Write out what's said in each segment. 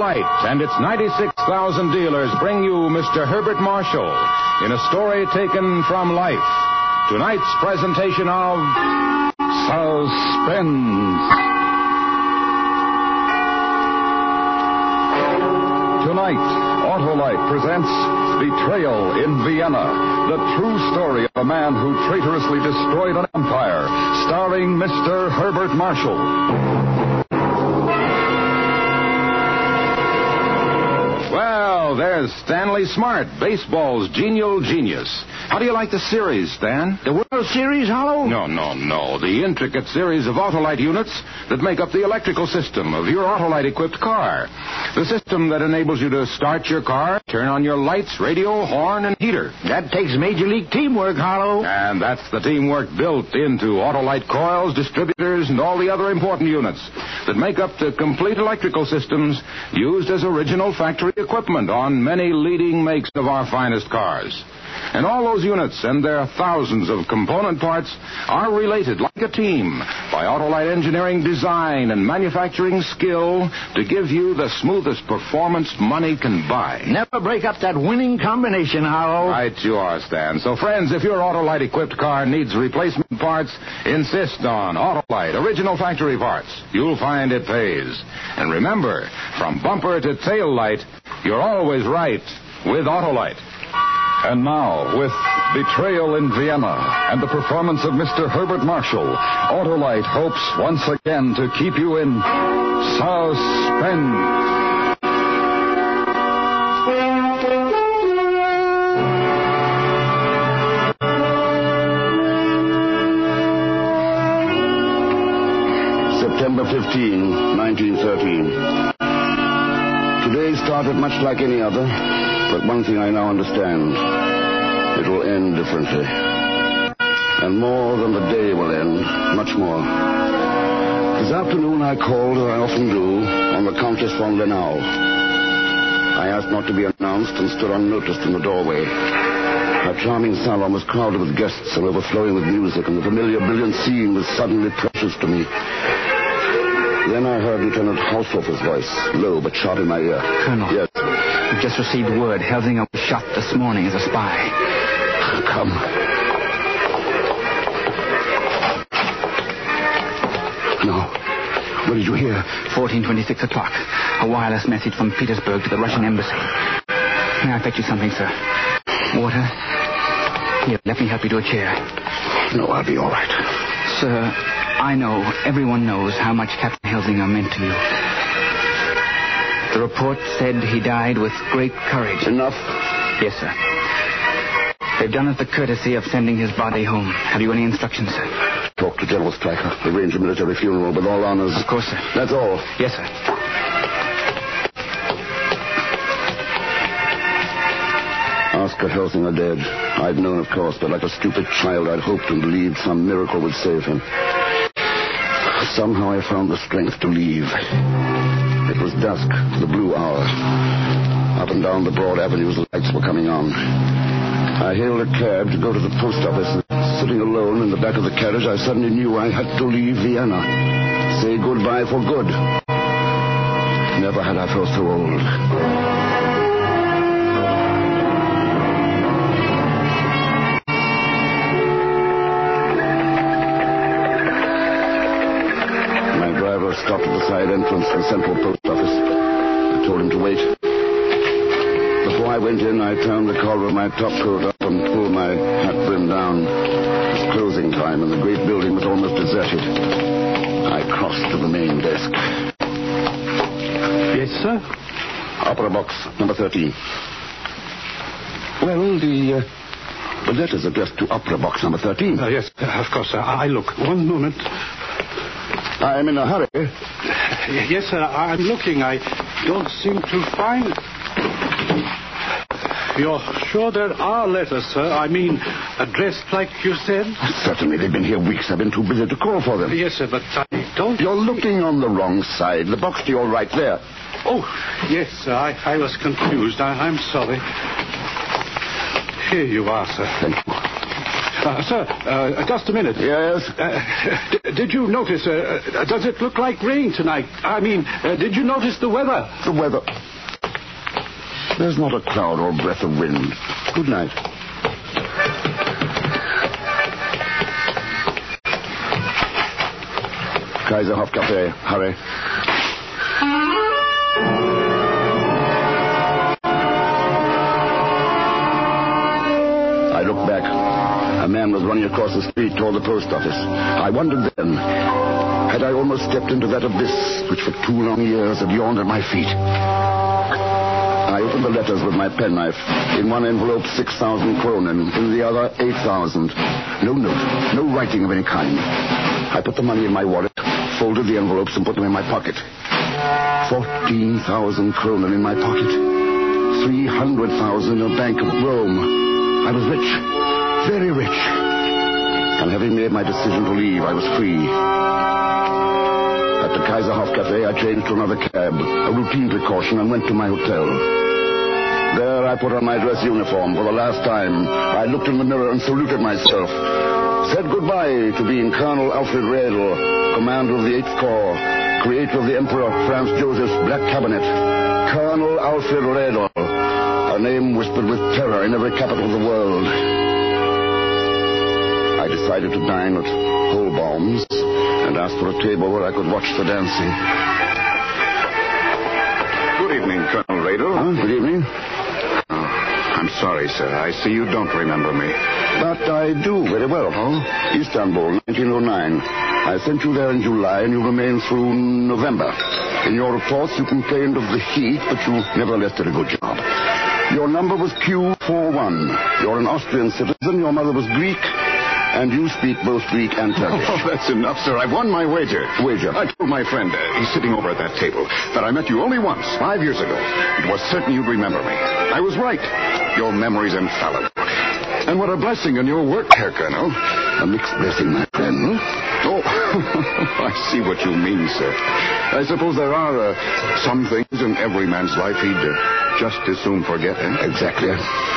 Autolite and its 96,000 dealers bring you Mr. Herbert Marshall in a story taken from life. Tonight's presentation of Suspense. Tonight, Autolite presents Betrayal in Vienna, the true story of a man who traitorously destroyed an empire, starring Mr. Herbert Marshall. Well, there's Stanley Smart, baseball's genial genius. How do you like the series, Stan? The World Series, Hollow? No. The intricate series of Autolite units that make up the electrical system of your Autolite-equipped car. The system that enables you to start your car, turn on your lights, radio, horn, and heater. That takes Major League teamwork, Hollow. And that's the teamwork built into Autolite coils, distributors, and all the other important units that make up the complete electrical systems used as original factory equipment on many leading makes of our finest cars. And all those units and their thousands of component parts are related like a team by Autolite engineering design and manufacturing skill to give you the smoothest performance money can buy. Never break up that winning combination, Hollow. Right you are, Stan. So, friends, if your Autolite-equipped car needs replacement parts, insist on Autolite original factory parts. You'll find it pays. And remember, from bumper to tail light, you're always right with Autolite. And now, with Betrayal in Vienna and the performance of Mr. Herbert Marshall, Autolite hopes once again to keep you in suspense. September 15, 1913. Today started much like any other. But one thing I now understand, it will end differently. And more than the day will end, much more. This afternoon I called, as I often do, on the Countess von Lenau. I asked not to be announced and stood unnoticed in the doorway. Her charming salon was crowded with guests and overflowing with music, and the familiar brilliant scene was suddenly precious to me. Then I heard Lieutenant Haushofer's voice, low but sharp in my ear. Colonel. Yes? We've just received word Helsinger was shot this morning as a spy. Come. No. What did you hear? 14:26 o'clock. A wireless message from Petersburg to the Russian embassy. May I fetch you something, sir? Water? Here, let me help you to a chair. No, I'll be all right. Sir, I know, everyone knows how much Captain Helsinger meant to you. The report said he died with great courage. Enough? Yes, sir. They've done us the courtesy of sending his body home. Have you any instructions, sir? Talk to General Stryker. Arrange a military funeral with all honors. Of course, sir. That's all. Yes, sir. Oscar Helsinger dead. I'd known, of course, but like a stupid child, I'd hoped and believed some miracle would save him. Somehow I found the strength to leave. It was dusk, the blue hour. Up and down the broad avenues, the lights were coming on. I hailed a cab to go to the post office. Sitting alone in the back of the carriage, I suddenly knew I had to leave Vienna. Say goodbye for good. Never had I felt so old. My driver stopped at the side entrance to the central post office. I told him to wait. Before I went in, I turned the collar of my top coat up and pulled my hat brim down. It was closing time, and the great building was almost deserted. I crossed to the main desk. Yes, sir? Opera box, number 13. Well, the letter's addressed to opera box number 13. Yes, of course, sir. I look. 1 moment. I'm in a hurry. Yes, sir, I'm looking. I don't seem to find... You're sure there are letters, sir? I mean, addressed like you said? Certainly, they've been here weeks. I've been too busy to call for them. Yes, sir, but I don't... You're looking on the wrong side. The box to your right there. Oh, yes, sir, I was confused. I'm sorry. Here you are, sir. Thank you. Sir, just a minute. Yes? Did you notice, does it look like rain tonight? I mean, did you notice the weather? The weather. There's not a cloud or breath of wind. Good night. Kaiserhof Cafe. Hurry. I looked back. A man was running across the street toward the post office. I wondered then, had I almost stepped into that abyss which for 2 long years had yawned at my feet? I opened the letters with my penknife. In one envelope, 6,000 kronen. In the other, 8,000. No note. No writing of any kind. I put the money in my wallet, folded the envelopes, and put them in my pocket. 14,000 kronen in my pocket. 300,000 in a bank of Rome. I was rich. Very rich. And having made my decision to leave, I was free. At the Kaiserhof Cafe, I changed to another cab, a routine precaution, and went to my hotel. There, I put on my dress uniform for the last time. I looked in the mirror and saluted myself. Said goodbye to being Colonel Alfred Redl, commander of the 8th Corps, creator of the Emperor Franz Joseph's Black Cabinet. Colonel Alfred Redl, a name whispered with terror in every capital of the world. I decided to dine at Holbaum's and asked for a table where I could watch the dancing. Good evening, Colonel Redl. Good evening. I'm sorry, sir. I see you don't remember me. But I do very well. Istanbul, 1909. I sent you there in July, and you remained through November. In your reports, you complained of the heat, but you nevertheless did a good job. Your number was Q41. You're an Austrian citizen. Your mother was Greek. And you speak both Greek and Turkish. Oh, that's enough, sir. I've won my wager. Wager? I told my friend, he's sitting over at that table, that I met you only once, 5 years ago. It was certain you'd remember me. I was right. Your memory's infallible. And what a blessing in your work, Herr Colonel. A mixed blessing, my friend. Oh, I see what you mean, sir. I suppose there are some things in every man's life he'd just as soon forget. Exactly.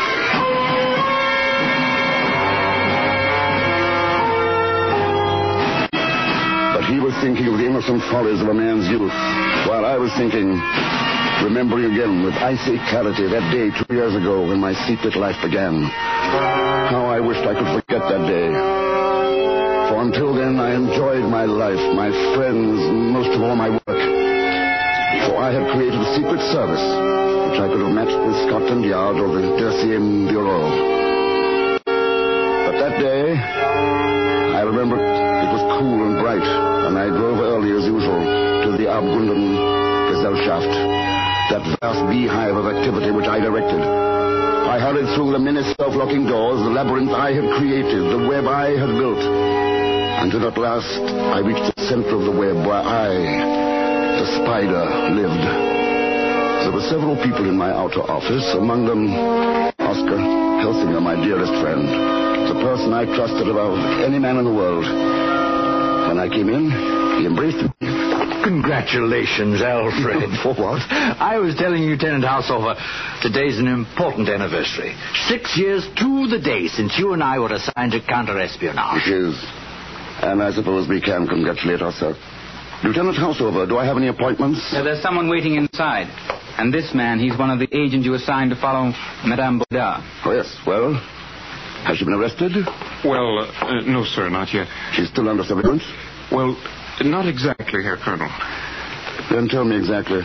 He was thinking of the innocent follies of a man's youth, while I was thinking, remembering again with icy clarity that day 2 years ago when my secret life began. How I wished I could forget that day. For until then, I enjoyed my life, my friends, most of all my work. For I had created a secret service, which I could have matched with Scotland Yard or the Deuxième Bureau. But that day, I remember it was cool and bright, and I drove early as usual to the Abgunden Gesellschaft, that vast beehive of activity which I directed. I hurried through the many self-locking doors, the labyrinth I had created, the web I had built, until at last I reached the center of the web where I, the spider, lived. There were several people in my outer office, among them Oscar Helsinger, my dearest friend, the person I trusted above any man in the world. When I came in, he embraced me. Congratulations, Alfred. For what? I was telling Lieutenant Haushofer, today's an important anniversary. 6 years to the day since you and I were assigned to counter-espionage. It is. And I suppose we can congratulate ourselves. Lieutenant Haushofer, do I have any appointments? There's someone waiting inside. And this man, he's one of the agents you assigned to follow Madame Baudard. Oh, yes. Well, has she been arrested? Well, no, sir, not yet. She's still under surveillance? Well, not exactly, Herr Colonel. Then tell me exactly.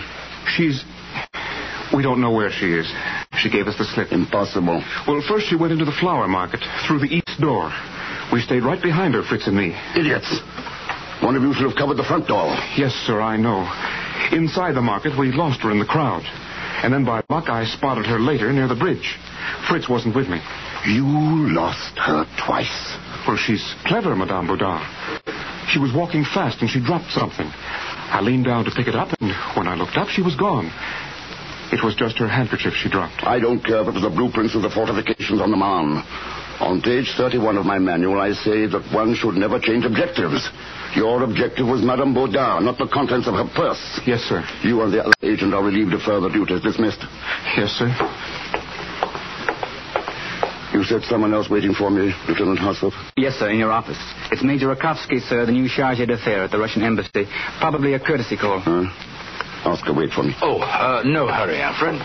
We don't know where she is. She gave us the slip. Impossible. Well, first she went into the flower market, through the east door. We stayed right behind her, Fritz and me. Idiots. One of you should have covered the front door. Yes, sir, I know. Inside the market, we lost her in the crowd. And then by luck, I spotted her later near the bridge. Fritz wasn't with me. You lost her twice. Well, she's clever, Madame Baudard. She was walking fast and she dropped something. I leaned down to pick it up, and when I looked up, she was gone. It was just her handkerchief she dropped. I don't care if it was the blueprints of the fortifications on the Marne. On page 31 of my manual, I say that one should never change objectives. Your objective was Madame Baudard, not the contents of her purse. Yes, sir. You and the other agent are relieved of further duties. Dismissed. Yes, sir. You said someone else waiting for me, Lieutenant Hasselhoff? Yes, sir, in your office. It's Major Rakovsky, sir, the new charge d'affaires at the Russian embassy. Probably a courtesy call. Ask her, wait for me. Oh, no hurry, Alfred.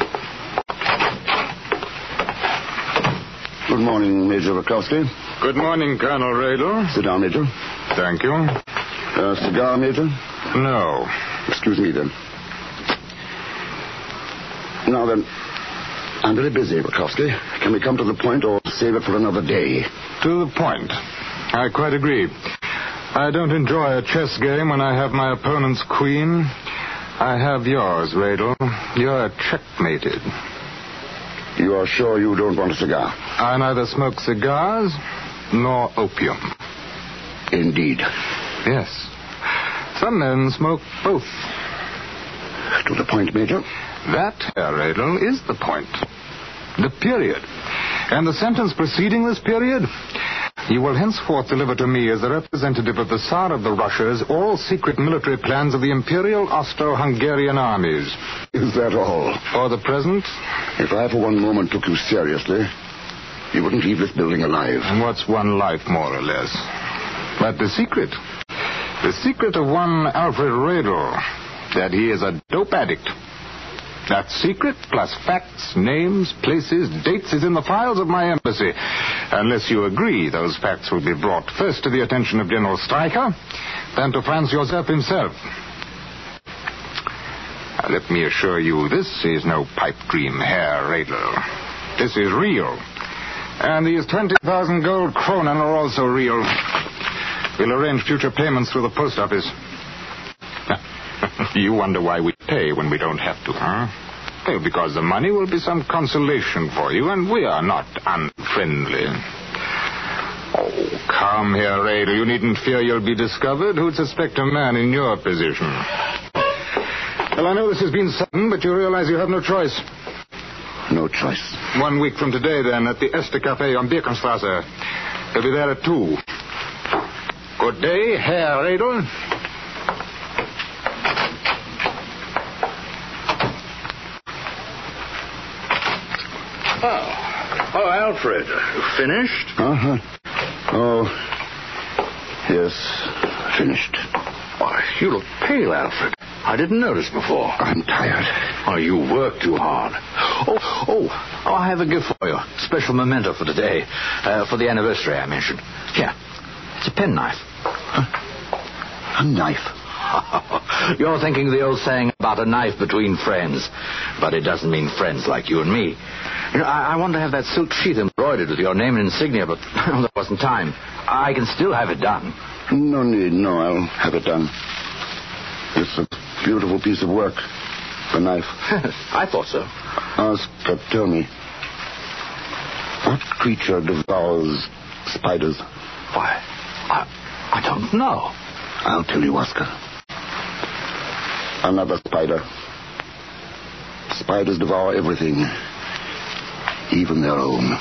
Good morning, Major Rakovsky. Good morning, Colonel Radel. Sit down, Major. Thank you. Cigar, Major? No. Excuse me, then. Now, then, I'm very busy, Rakovsky. Can we come to the point or save it for another day? To the point. I quite agree. I don't enjoy a chess game when I have my opponent's queen. I have yours, Radel. You're checkmated. You are sure you don't want a cigar? I neither smoke cigars nor opium. Indeed. Yes. Some men smoke both. To the point, Major. That, Herr Radel, is the point. The period. And the sentence preceding this period, you will henceforth deliver to me as the representative of the Tsar of the Russias all secret military plans of the Imperial Austro-Hungarian armies. Is that all? For the present? If I for one moment took you seriously, you wouldn't leave this building alive. And what's one life, more or less? But the secret of one Alfred Radel, that he is a dope addict. That secret, plus facts, names, places, dates, is in the files of my embassy. Unless you agree, those facts will be brought first to the attention of General Streicher, then to Franz Josef himself. Now, let me assure you, this is no pipe dream, Herr Radel. This is real. And these 20,000 gold kronen are also real. We'll arrange future payments through the post office. You wonder why we pay when we don't have to, huh? Well, because the money will be some consolation for you, and we are not unfriendly. Oh, come here, Radel. You needn't fear you'll be discovered. Who'd suspect a man in your position? Well, I know this has been sudden, but you realize you have no choice. No choice. 1 week from today, then, at the Este Cafe on Birkenstrasse. He'll be there at 2. Good day, Herr Radel. Oh, Alfred, finished? Uh-huh. Oh, yes, finished. Why, you look pale, Alfred. I didn't notice before. I'm tired. Oh, you work too hard. Oh, I have a gift for you. Special memento for today. For the anniversary I mentioned. Here, it's a penknife. A knife? You're thinking of the old saying about a knife between friends. But it doesn't mean friends like you and me. You know, I wanted to have that silk sheath embroidered with your name and insignia, but there wasn't time. I can still have it done. No need. No, I'll have it done. It's a beautiful piece of work. The knife. I thought so. Tell me, what creature devours spiders? Why, I don't know. I'll tell you, Oscar. Another spider. Spiders devour everything, even their own.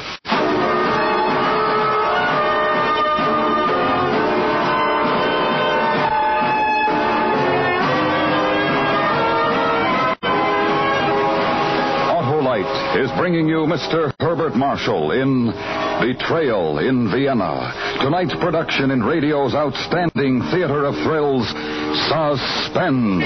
Autolite is bringing you Mr. Herbert Marshall in Betrayal in Vienna. Tonight's production in radio's outstanding theater of thrills, Suspense.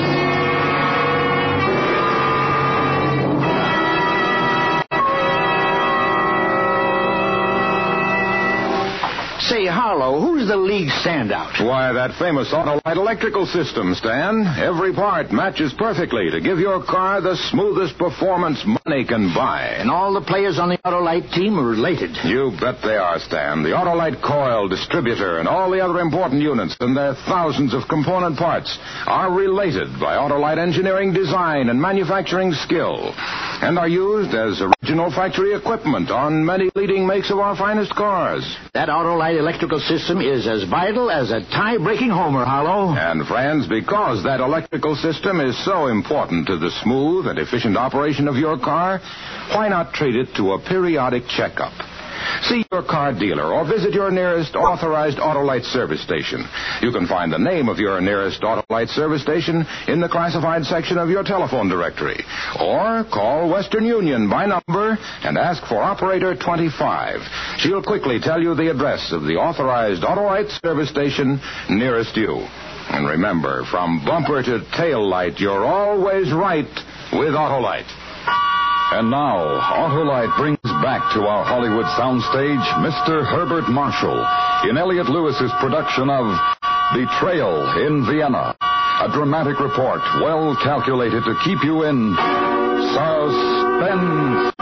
Say, Harlow, who's the league standout? Why, that famous Autolite electrical system, Stan. Every part matches perfectly to give your car the smoothest performance money can buy. And all the players on the Autolite team are related. You bet they are, Stan. The Autolite coil, distributor, and all the other important units and their thousands of component parts are related by Autolite engineering design and manufacturing skill and are used as original factory equipment on many leading makes of our finest cars. That Autolite electrical system is as vital as a tie-breaking homer, Harlow. And, friends, because that electrical system is so important to the smooth and efficient operation of your car, why not treat it to a periodic checkup? See your car dealer or visit your nearest authorized Autolite service station. You can find the name of your nearest Autolite service station in the classified section of your telephone directory. Or call Western Union by number and ask for Operator 25. She'll quickly tell you the address of the authorized Autolite service station nearest you. And remember, from bumper to tail light, you're always right with Autolite. And now, Autolite brings back to our Hollywood soundstage Mr. Herbert Marshall in Elliot Lewis's production of Betrayal in Vienna. A dramatic report well calculated to keep you in suspense.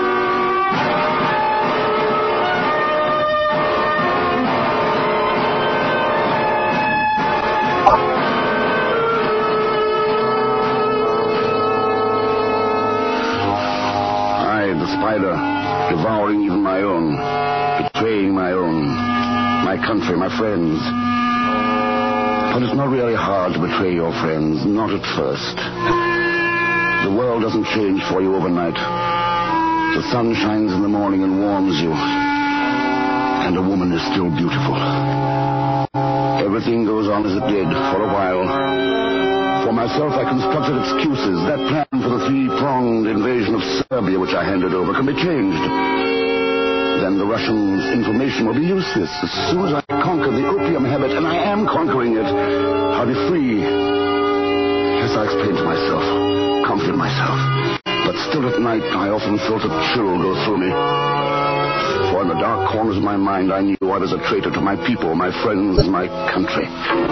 Spider, devouring even my own, betraying my own, my country, my friends. But it's not really hard to betray your friends, not at first. The world doesn't change for you overnight. The sun shines in the morning and warms you, and a woman is still beautiful. Everything goes on as it did for a while. For myself, I constructed excuses. That plan for the three-pronged invasion of Serbia, which I handed over, can be changed. Then the Russians' information will be useless. As soon as I conquer the opium habit, and I am conquering it, I'll be free. Yes, I explained to myself, comforted myself. But still at night, I often felt a chill go through me. For in the dark corners of my mind, I knew I was a traitor to my people, my friends, my country.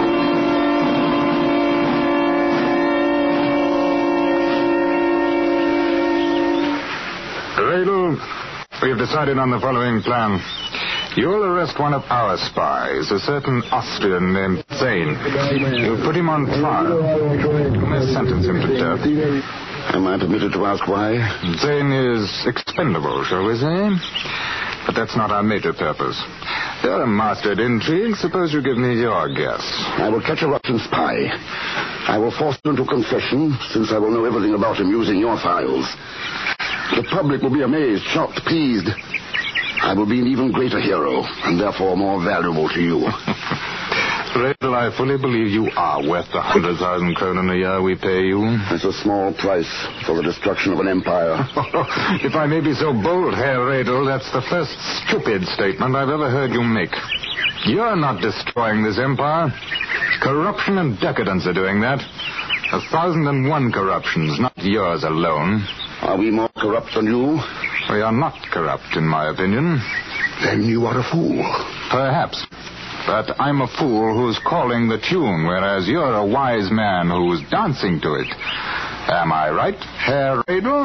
Radel, we have decided on the following plan. You'll arrest one of our spies, a certain Austrian named Zane. You'll put him on trial. You may sentence him to death. Am I permitted to ask why? Zane is expendable, shall we say? But that's not our major purpose. You're a master at intrigue. Suppose you give me your guess. I will catch a Russian spy. I will force him into confession, since I will know everything about him using your files. The public will be amazed, shocked, pleased. I will be an even greater hero, and therefore more valuable to you. Radel, I fully believe you are worth the 100,000 kronen a year we pay you. That's a small price for the destruction of an empire. If I may be so bold, Herr Radel, that's the first stupid statement I've ever heard you make. You're not destroying this empire. Corruption and decadence are doing that. 1,001 corruptions, not yours alone. Are we more corrupt than you? We are not corrupt, in my opinion. Then you are a fool. Perhaps. But I'm a fool who's calling the tune, whereas you're a wise man who's dancing to it. Am I right, Herr Radel?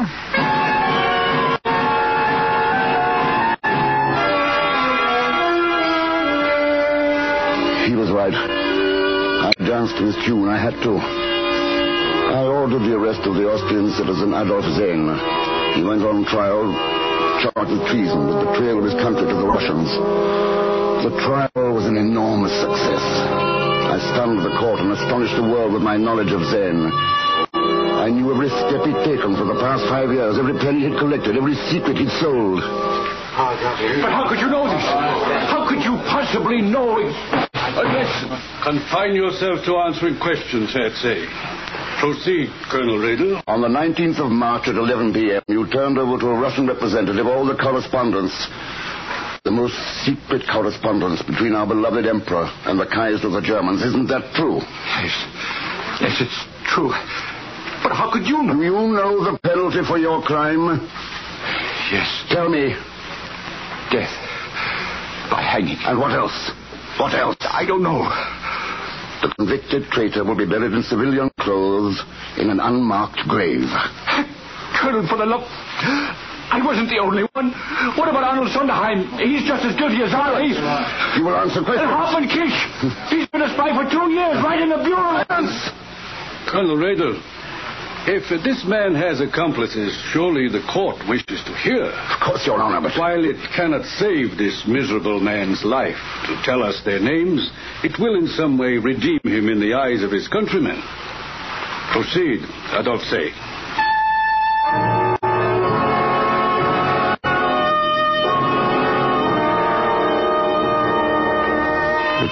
He was right. I danced to his tune. I had to. I ordered the arrest of the Austrian citizen Adolf Zane. He went on trial, charged with treason, with betrayal of his country to the Russians. The trial was an enormous success. I stunned the court and astonished the world with my knowledge of Zane. I knew every step he'd taken for the past 5 years, every penny he'd collected, every secret he'd sold. But how could you know this? How could you possibly know it? Confine yourself to answering questions, I'd say. Proceed, Colonel Radel. On the 19th of March at 11 p.m., you turned over to a Russian representative all the correspondence, the most secret correspondence between our beloved emperor and the Kaiser of the Germans. Isn't that true? Yes, it's true. But how could you know? Do you know the penalty for your crime? Yes. Tell me. Death. By hanging. And what else? What else? I don't know. The convicted traitor will be buried in civilian clothes in an unmarked grave. Colonel, for the love... I wasn't the only one. What about Arnold Sonderheim? He's just as guilty as I am. You will answer questions. And Hoffman Kish. He's been a spy for 2 years, right in the Bureau. Colonel Radel, if this man has accomplices, surely the court wishes to hear. Of course, Your Honor, but... While it cannot save this miserable man's life to tell us their names, it will in some way redeem him in the eyes of his countrymen. Proceed, Adolf Zane.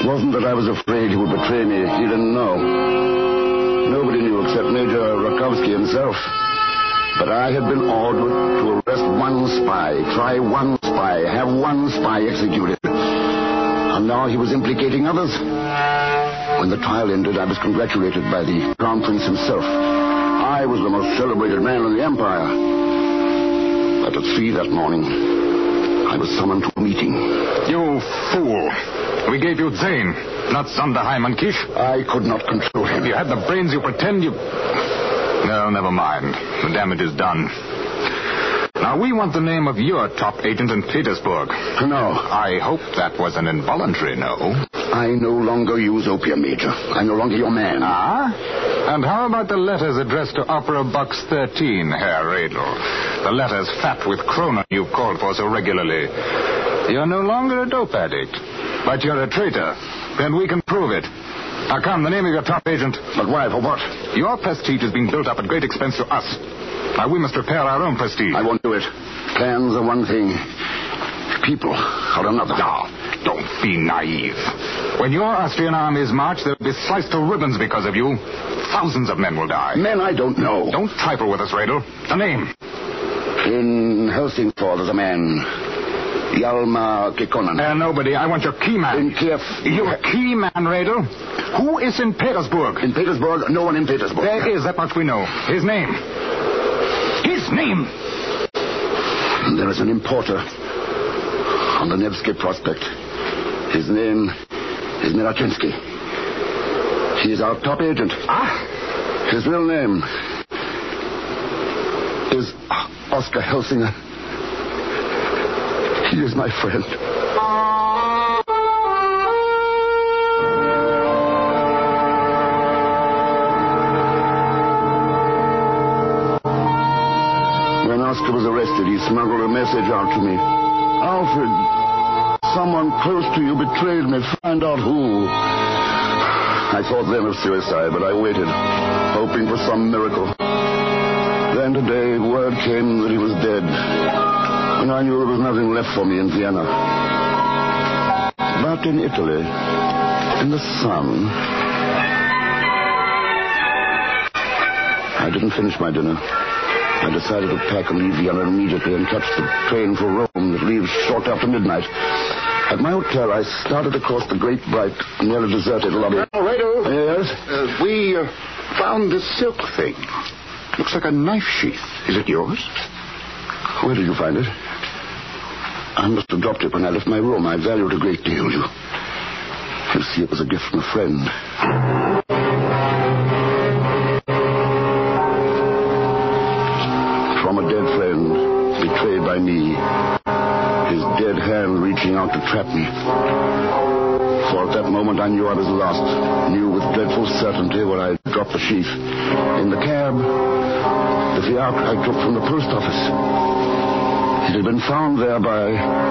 It wasn't that I was afraid he would betray me. He didn't know. Nobody knew except Major Rakowski himself. But I had been ordered to arrest one spy, try one spy, have one spy executed. And now he was implicating others. When the trial ended, I was congratulated by the Crown Prince himself. I was the most celebrated man in the Empire. But at 3 that morning, I was summoned to a meeting. You fool. We gave you Zane, not Sonderheim and Kish. I could not control him. If you had the brains you pretend you... No, never mind. The damage is done. Now, we want the name of your top agent in Petersburg. No. I hope that was an involuntary no. I no longer use opium, Major. I'm no longer your man. Ah? And how about the letters addressed to Opera Box 13, Herr Redl? The letters fat with Kroner you've called for so regularly. You're no longer a dope addict, but you're a traitor. Then we can prove it. Now, come, the name of your top agent. But why? For what? Your prestige is being built up at great expense to us. Now, we must repair our own prestige. I won't do it. Plans are one thing. People are another. Now, don't be naive. When your Austrian armies march, they'll be sliced to ribbons because of you. Thousands of men will die. Men I don't know. Don't trifle with us, Radel. A name. In Helsingfors, there's a man. Hjalmar Kekkonen. Nobody. I want your key man. In Kiev. Your key man, Radel? Who is in Petersburg? In Petersburg? No one in Petersburg. There is, that much we know. His name. His name! There is an importer on the Nevsky Prospect. His name is Mirachensky. He is our top agent. Ah? His real name is Oscar Helsinger. He is my friend. When Oscar was arrested, he smuggled a message out to me. Alfred, someone close to you betrayed me. Find out who. I thought then of suicide, but I waited, hoping for some miracle. Then today, word came that he was dead. And I knew there was nothing left for me in Vienna. But in Italy, in the sun, I didn't finish my dinner. I decided to pack and leave Vienna immediately and catch the train for Rome that leaves short after midnight. At my hotel, I started across the great, bright, nearly deserted lobby. Radel. Yes? We found this silk thing. Looks like a knife sheath. Is it yours? Where did you find it? I must have dropped it when I left my room. I value it a great deal. You see, it was a gift from a friend. From a dead friend, betrayed by me. His dead hand reaching out to trap me. For at that moment I knew I was lost. Knew with dreadful certainty where I dropped the sheath. In the cab, the fiacre I took from the post office. It had been found there by...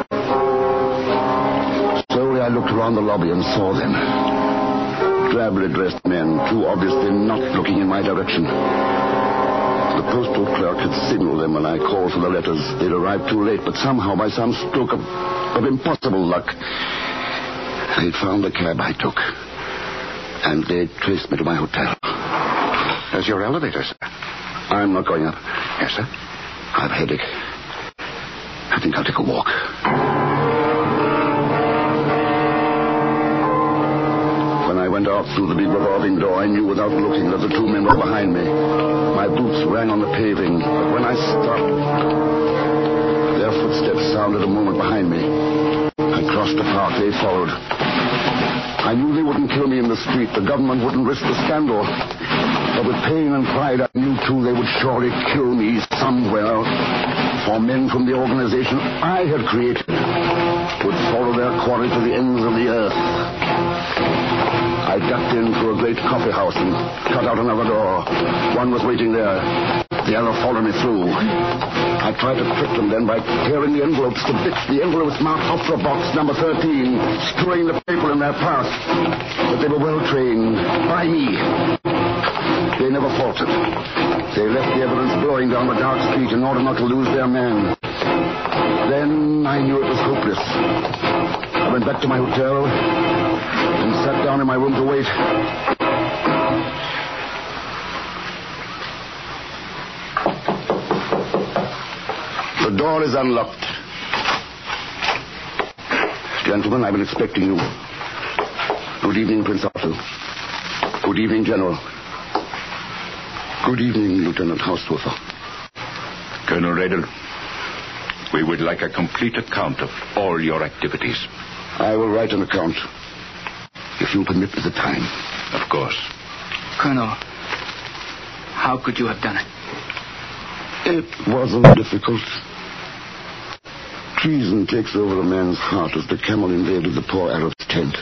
Slowly I looked around the lobby and saw them. Drably dressed men, too obviously not looking in my direction. The postal clerk had signaled them when I called for the letters. They'd arrived too late, but somehow, by some stroke of impossible luck, they'd found the cab I took. And they'd traced me to my hotel. There's your elevator, sir. I'm not going up. Yes, sir? I have a headache. I think I'll take a walk. When I went out through the big revolving door, I knew without looking that the two men were behind me. My boots rang on the paving, but when I stopped, their footsteps sounded a moment behind me. I crossed the park. They followed. I knew they wouldn't kill me in the street. The government wouldn't risk the scandal. But with pain and pride, I knew, too, they would surely kill me somewhere. For men from the organization I had created would follow their quarry to the ends of the earth. I ducked in through a great coffee house and cut out another door. One was waiting there. The other followed me through. I tried to trick them then by tearing the envelopes to bits. The envelopes marked Opera Box number 13, strewing the paper in their path. But they were well trained by me. They never faltered. They left the evidence blowing down the dark street in order not to lose their man. Then I knew it was hopeless. I went back to my hotel, and sat down in my room to wait. The door is unlocked. Gentlemen, I've been expecting you. Good evening, Prince Arthur. Good evening, General. Good evening, Lieutenant Haushofer. Colonel Rader, we would like a complete account of all your activities. I will write an account, if you permit me the time. Of course. Colonel, how could you have done it? It wasn't difficult. Treason takes over a man's heart as the camel invaded the poor Arab's tent.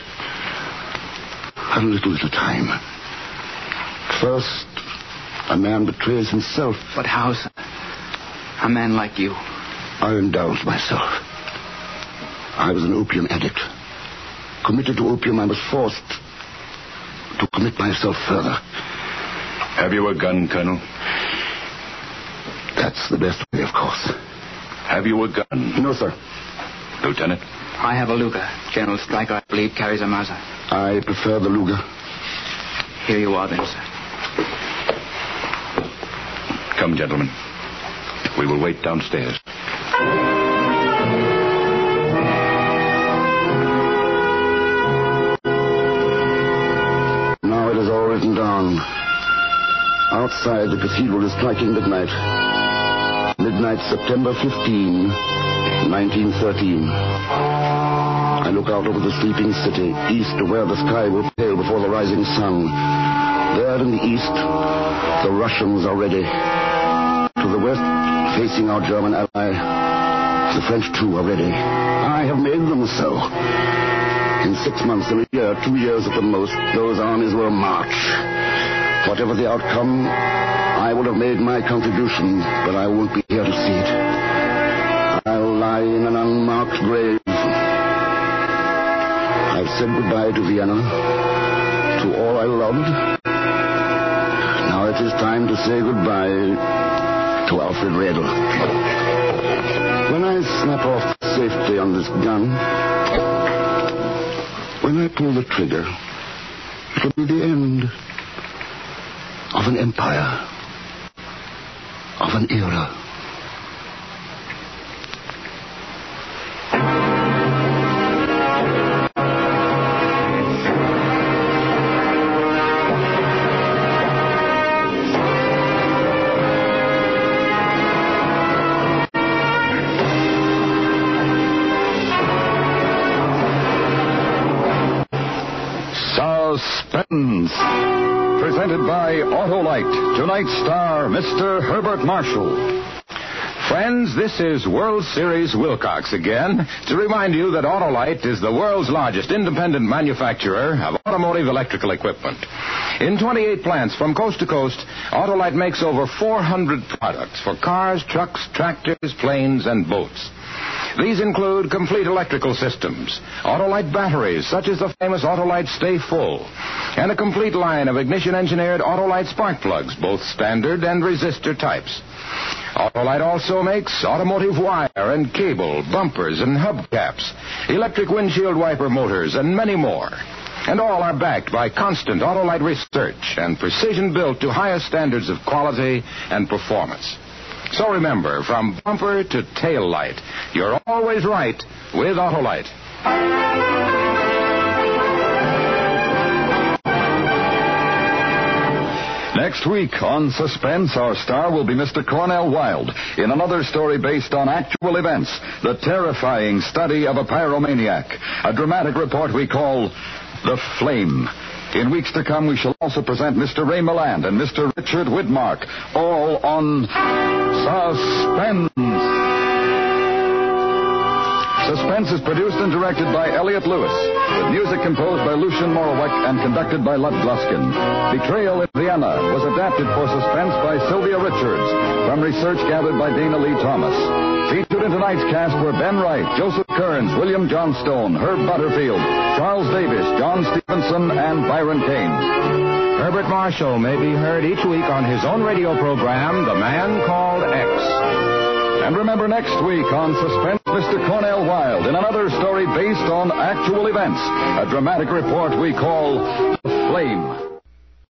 A little at a time. First, a man betrays himself. But how, sir? A man like you. I indulged myself. I was an opium addict. Committed to opium, I was forced to commit myself further. Have you a gun, Colonel? That's the best way, of course. Have you a gun? No, sir. Lieutenant? I have a Luger. General Stryker, I believe, carries a Mauser. I prefer the Luger. Here you are, then, sir. Come, gentlemen. We will wait downstairs. Now it is all written down. Outside, the cathedral is striking midnight. Midnight, September 15, 1913. I look out over the sleeping city, east to where the sky will pale before the rising sun. There in the east, the Russians are ready. To the west, facing our German ally, the French too are ready. I have made them so. In 6 months, in a year, 2 years at the most, those armies will march. Whatever the outcome, I will have made my contribution, but I won't be here to see it. I'll lie in an unmarked grave. I've said goodbye to Vienna, to all I loved. Now it is time to say goodbye to Alfred Redl. When I snap off safety on this gun, when I pull the trigger, it'll be the end of an empire, of an era. Suspense. Presented by Autolite. Tonight's star, Mr. Herbert Marshall. Friends, this is World Series Wilcox again to remind you that Autolite is the world's largest independent manufacturer of automotive electrical equipment. In 28 plants from coast to coast, Autolite makes over 400 products for cars, trucks, tractors, planes, and boats. These include complete electrical systems, Autolite batteries, such as the famous Autolite Stay Full, and a complete line of ignition-engineered Autolite spark plugs, both standard and resistor types. Autolite also makes automotive wire and cable, bumpers and hubcaps, electric windshield wiper motors, and many more. And all are backed by constant Autolite research and precision built to highest standards of quality and performance. So remember, from bumper to tail light, you're always right with Autolite. Next week on Suspense, our star will be Mr. Cornell Wilde in another story based on actual events, the terrifying study of a pyromaniac, a dramatic report we call The Flame. In weeks to come, we shall also present Mr. Ray Milland and Mr. Richard Widmark, all on Suspense. Suspense is produced and directed by Elliot Lewis, with music composed by Lucien Moraweck and conducted by Lud Gluskin. Betrayal in Vienna was adapted for Suspense by Sylvia Richards, from research gathered by Dana Lee Thomas. Featured in tonight's cast were Ben Wright, Joseph Kearns, William Johnstone, Herb Butterfield, Charles Davis, John Stevenson, and Byron Kane. Herbert Marshall may be heard each week on his own radio program, The Man Called X. And remember next week on Suspense, Mr. Cornell Wilde in another story based on actual events, a dramatic report we call The Flame.